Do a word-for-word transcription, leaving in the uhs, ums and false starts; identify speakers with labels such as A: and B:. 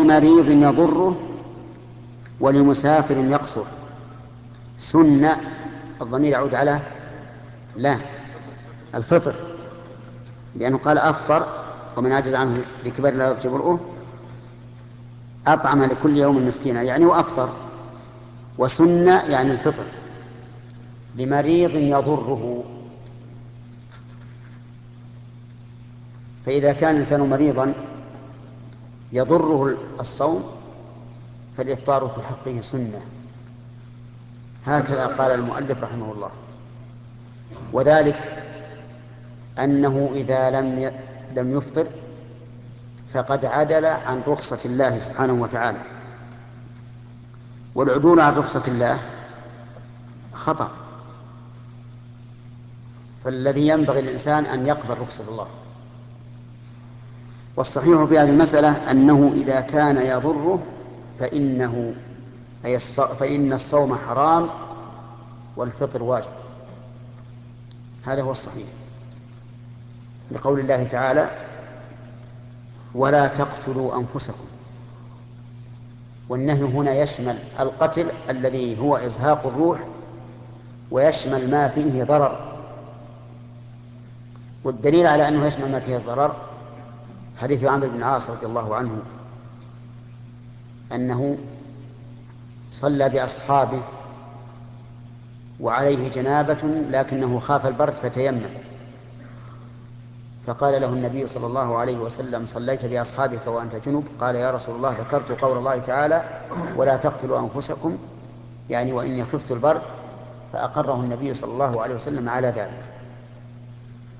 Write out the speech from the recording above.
A: لمريض يضره ولمسافر يقصر. سن الضمير يعود على لا الفطر، لأنه قال أفطر ومن عجز عنه لكبر لا يرجى برؤه أطعم لكل يوم مسكينا، يعني وأفطر. وسن يعني الفطر لمريض يضره، فإذا كان الإنسان مريضا يضره الصوم فالإفطار في حقه سنة، هكذا قال المؤلف رحمه الله. وذلك أنه إذا لم لم يفطر فقد عدل عن رخصة الله سبحانه وتعالى، والعدول عن رخصة الله خطأ، فالذي ينبغي للإنسان أن يقبل رخصة الله. والصحيح في هذه المسألة أنه إذا كان يضره فإنه فإن الصوم حرام والفطر واجب، هذا هو الصحيح، لقول الله تعالى ولا تقتلوا أنفسكم. والنهي هنا يشمل القتل الذي هو إزهاق الروح، ويشمل ما فيه ضرر. والدليل على أنه يشمل ما فيه ضرر حديث عمرو بن العاص رضي الله عنه أنه صلى بأصحابه وعليه جنابة لكنه خاف البرد فتيمم، فقال له النبي صلى الله عليه وسلم صليت بأصحابك وأنت جنب؟ قال يا رسول الله ذكرت قول الله تعالى ولا تقتلوا أنفسكم، يعني وإني خفت البرد، فأقره النبي صلى الله عليه وسلم على ذلك.